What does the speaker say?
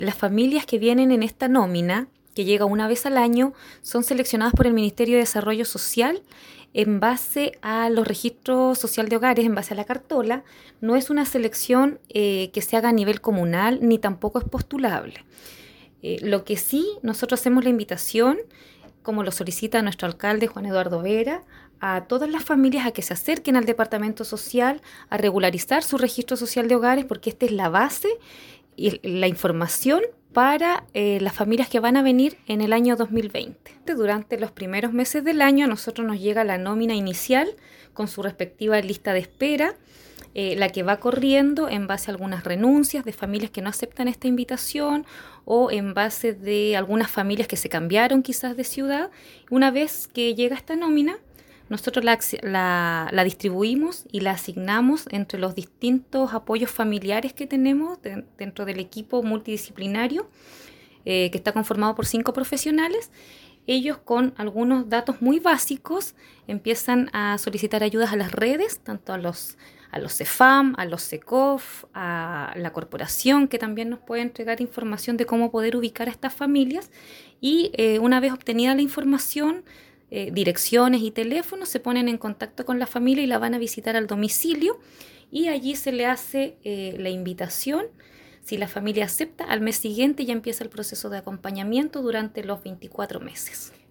Las familias que vienen en esta nómina, que llega una vez al año, son seleccionadas por el Ministerio de Desarrollo Social en base a los registros social de hogares, en base a la cartola. No es una selección que se haga a nivel comunal, ni tampoco es postulable. Lo que sí, nosotros hacemos la invitación, como lo solicita nuestro alcalde Juan Eduardo Vera, a todas las familias a que se acerquen al departamento social a regularizar su registro social de hogares, porque esta es la base y la información para las familias que van a venir en el año 2020. Durante los primeros meses del año a nosotros nos llega la nómina inicial con su respectiva lista de espera, la que va corriendo en base a algunas renuncias de familias que no aceptan esta invitación o en base de algunas familias que se cambiaron quizás de ciudad. Una vez que llega esta nómina, nosotros la distribuimos y la asignamos entre los distintos apoyos familiares que tenemos dentro del equipo multidisciplinario, que está conformado por 5 profesionales. Ellos, con algunos datos muy básicos, empiezan a solicitar ayudas a las redes, tanto a los CEFAM, a los SECOF, a la corporación, que también nos puede entregar información de cómo poder ubicar a estas familias. Y una vez obtenida la información, direcciones y teléfonos, se ponen en contacto con la familia y la van a visitar al domicilio, y allí se le hace la invitación. Si la familia acepta, al mes siguiente ya empieza el proceso de acompañamiento durante los 24 meses.